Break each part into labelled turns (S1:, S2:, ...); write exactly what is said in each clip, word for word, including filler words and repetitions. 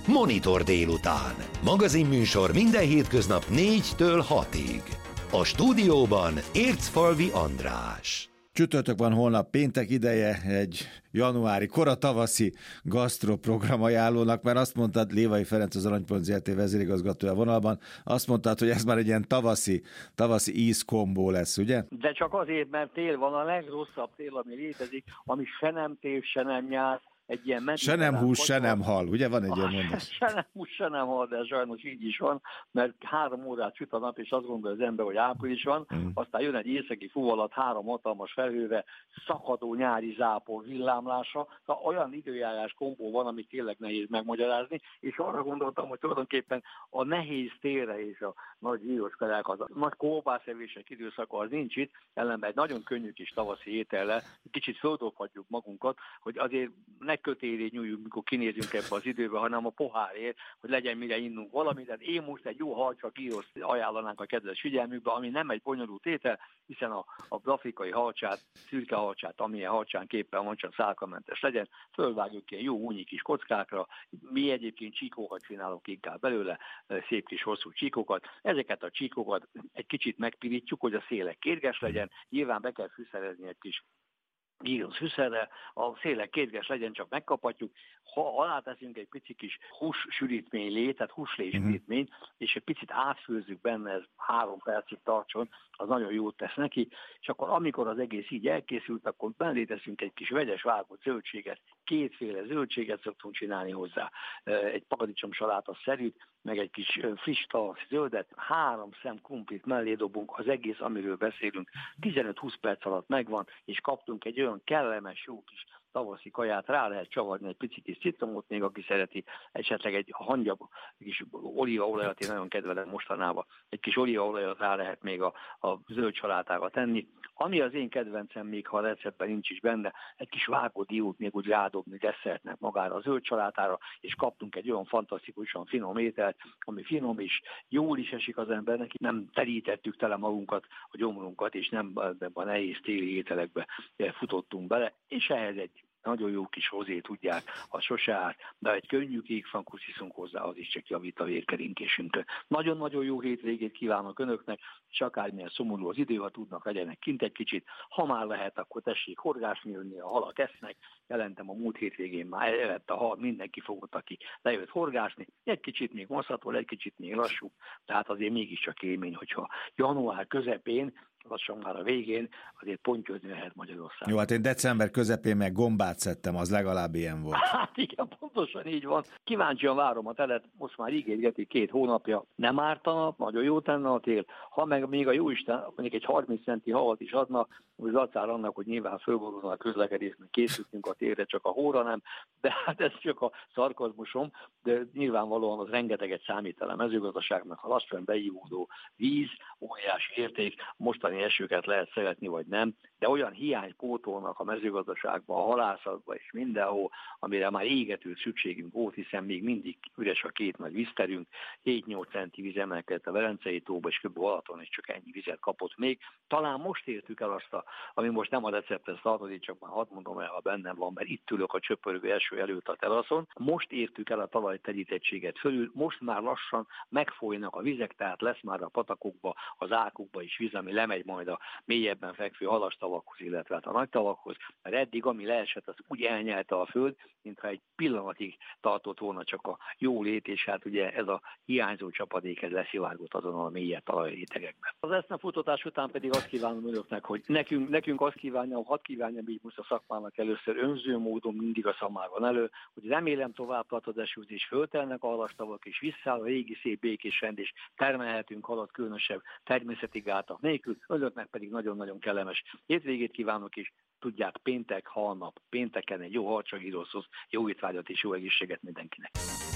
S1: Monitor délután. Magazinműsor minden hétköznap négytől hatig. A stúdióban Ércfalvi András.
S2: Csütörtök van, holnap péntek ideje egy januári, kora tavaszi gasztroprogram ajánlónak, mert azt mondtad, Lévai Ferenc, az Aranypont zé er té vezérigazgatója vonalban, azt mondtad, hogy ez már egy ilyen tavaszi, tavaszi ízkombó lesz, ugye?
S3: De csak azért, mert tél van, a legrosszabb tél, ami létezik, ami se nem tél, se nem nyár. Egy ilyen
S2: se nem hús, se nem hal, ugye van egy ilyen mondás?
S3: Se nem hús, se nem hal, de sajnos így is van, mert három órát süt a nap, és azt gondolja az ember, hogy április van, mm. aztán jön egy északi fuvalat, három hatalmas felhőve, szakadó nyári zápor villámlása, szóval olyan időjárás kombó van, amit tényleg nehéz megmagyarázni, és arra gondoltam, hogy tulajdonképpen a nehéz télre és a nagy zsíros az a nagy kolbászevések időszaka az nincs itt, ellenben egy nagyon könnyű kis tavaszi étellel, kicsit földobhatjuk magunkat, hogy azért ne kötélét nyújjuk, mikor kinézünk ebbe az időbe, hanem a pohárért, hogy legyen mire innunk valamit. Tehát én most egy jó halcsa gíroszt ajánlanánk a kedves figyelmükbe, ami nem egy bonyolult étel, hiszen a, a afrikai halcsát, szürke halcsát, amilyen halcsán képpen van, csak szálkamentes legyen, fölvágjuk ilyen jó únyi kis kockákra, mi egyébként csíkókat csinálunk inkább belőle, szép kis hosszú csíkókat. Ezeket a csíkókat egy kicsit megpirítjuk, hogy a széle kérges legyen, nyilván be kell fűszerezni egy kis gírosz fűszerre, a szélek kétges legyen, csak megkaphatjuk. Ha alá teszünk egy pici kis hússülítménylét, tehát húslésülítményt, uh-huh. és egy picit átfőzzük benne, ez három percig tartson, az nagyon jót tesz neki, és akkor amikor az egész így elkészült, akkor mellé teszünk egy kis vegyes vágott zöldséget, kétféle zöldséget szoktunk csinálni hozzá, egy paradicsom saláta szerűt, meg egy kis friss tavaszi zöldet, három szem krumplit mellé dobunk, az egész, amiről beszélünk, tizenöt-húsz perc alatt megvan, és kaptunk egy olyan kellemes, jó kis tavaszi kaját, rá lehet csavarni egy pici kis citromot, még aki szereti, esetleg egy hangyabb, egy kis olívaolajat, én nagyon kedvelem mostanában, egy kis olívaolajat rá lehet még a, a zöld salátára tenni. Ami az én kedvencem, még ha a receptben nincs is benne, egy kis vágott diót még úgy rádobni desszertnek magára a zöld salátára, és kaptunk egy olyan fantasztikusan finom ételt, ami finom is, jól is esik az embernek, nem terítettük tele magunkat, a gyomrunkat, és nem ebben a nehéz téli ételekbe futottunk bele, és ehhez egy nagyon jó kis hozé tudják, ha sose árt, de egy könnyű kék frankuszt iszunk hozzá, az is csak javít a vérkeringésünkön. Nagyon-nagyon jó hétvégét kívánok önöknek, és akármilyen szomorú az idő, ha tudnak, legyenek kint egy kicsit. Ha már lehet, akkor tessék horgászni jönni, a halak esznek. Jelentem, a múlt hétvégén már elvett a hal, mindenki fogott, aki lejött horgászni. Egy kicsit még masszatol, egy kicsit még lassú, tehát azért mégiscsak élmény, hogyha január közepén, lassan már a végén, azért pontyolni lehet Magyarországon.
S2: Jó, hát én december közepén meg gombát szedtem, az legalább ilyen volt.
S3: Hát igen, pontosan így van. Kíváncsian várom a telet, most már ígérgeti két hónapja. Nem ártana, nagyon jó tenne a tél. Ha meg még a jóisten mondjuk egy harminc centi halat is adna, úgy zacár annak, hogy nyilván fölborulna a közlekedés, mert készültünk a térre, csak a hóra nem, de hát ez csak a szarkazmusom, de nyilvánvalóan az rengeteget számít el a mezőgazdaságnak, ha lassan beívódó víz, óriási érték, mostani esőket lehet szeretni, vagy nem, de olyan hiány pótolnak a mezőgazdaságban, a halászatban és mindenhol, amire már égető szükségünk volt, hiszen még mindig üres a két nagy vízterünk, hét-nyolc centi víz emelkedett a Velencei tóba, és kb. Balaton is csak ennyi vizet kapott még. Talán most értük el azt, a, ami most nem a recepthez tartozik, csak már hadd mondom el, ha bennem van, mert itt ülök a csöpörgő eső előtt a teraszon. Most értük el a talajterítettséget fölül, most már lassan megfolynak a vizek, tehát lesz már a patakokba, az ákokba is víz, ami lemegy majd a mélyebben fekvő halastavakhoz, illetve hát a nagy tavakhoz, mert eddig, ami leesett, az úgy elnyelte a föld, mintha egy pillanatig tartott volna csak a jó lét, és hát ugye ez a hiányzó csapadék, ez leszivárgott azon a mélyebb talajrétegekben. Az eszmefutatás után pedig azt kívánom önöknek, hogy nekünk, nekünk azt kívánjam, hadd kívánjam így most a szakmának először önző módon mindig a szamágon elő, hogy remélem tovább tart az esőz, és föltelnek a halastavak, és visszáll a régi szép békés rend, és termelhetünk halat különösebb természeti gátak nélkül, önöknek pedig nagyon-nagyon kellemes hétvégét kívánok, és tudják, péntek, halnap, pénteken egy jó harcsagíróshoz, jó étvágyat és jó egészséget mindenkinek.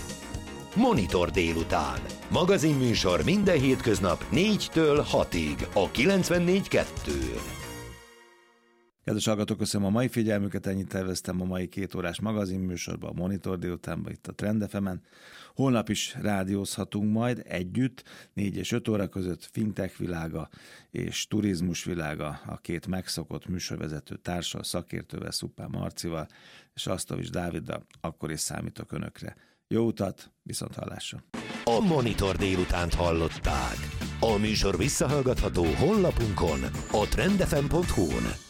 S1: Monitor délután. Magazinműsor minden hétköznap négytől hatig a kilencvennégy kettő.
S2: Kedves hallgatók, köszönöm a mai figyelmüket, ennyit terveztem a mai két órás magazinműsorban, a Monitor délutánban, itt a Trend ef emen. Holnap is rádiózhatunk majd együtt, négy és öt óra között, fintech világa és turizmus világa, a két megszokott műsorvezető társal, szakértővel, Szupán Marcival és Asztovics Dáviddal, akkor is számítok önökre. Jó utat, viszont hallásra.
S1: A Monitor délutánt hallották. A műsor visszahallgatható honlapunkon, a trend f m pont hu-n.